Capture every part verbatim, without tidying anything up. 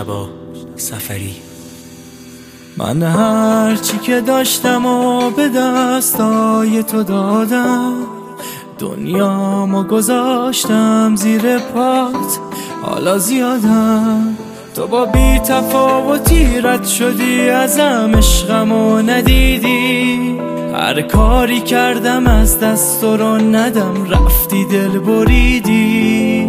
مجتبی سفری. من هرچی که داشتم و به دستای تو دادم، دنیامو گذاشتم زیر پات، حالا زیادم. تو با بی تفاوتی رد شدی ازم، عشقمو ندیدی. هر کاری کردم از دست رو ندم، رفتی دل بریدی.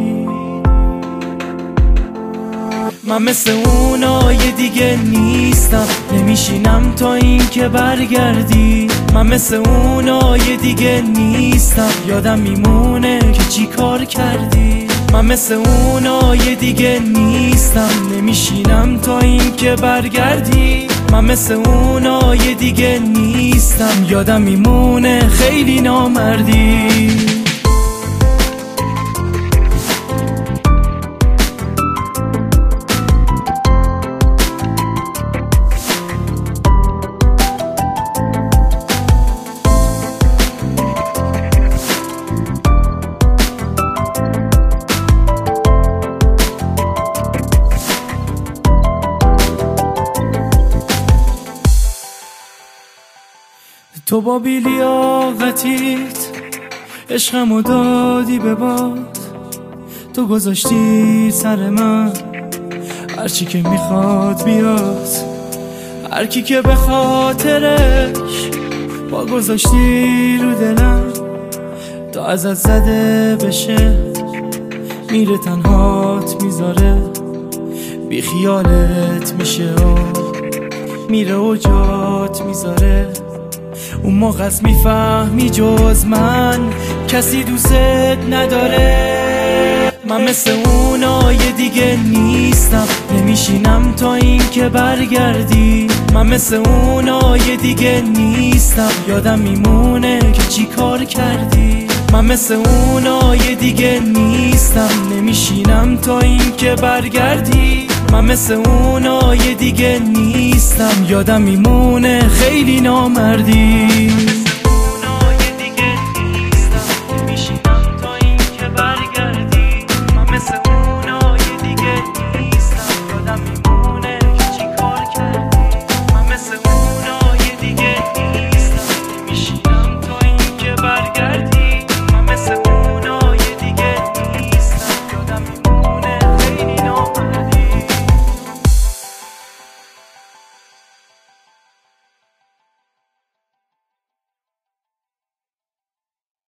من مثل اونای دیگه نیستم، نمیشینم تا این که برگردی. من مثل اونای دیگه نیستم، یادم میمونه که چی کار کردی. من مثل اونای دیگه نیستم، نمیشینم تا این که برگردی. من مثل اونای دیگه نیستم، یادم میمونه خیلی نامردی. تو با بی‌لیاقتیت عشقمو دادی به باد، تو گذاشتی سر من هرچی که میخواد بیاد. هر کی که به خاطرش با گذاشتی رو دلم، تا ازت زده بشه میره تنهات میذاره. بی خیالت میشه و میره و جات میذاره. اون موقع میفهمی جز من کسی دوست نداره. من مثل اونای دیگه نیستم، نمیشینم تا این که برگردی. من مثل اونای دیگه نیستم، یادم میمونه که چی کار کردی. من مثل اونای دیگه نیستم، نمیشینم تا این که برگردی. من مثل اونای دیگه نیستم، یادم میمونه خیلی نامردی.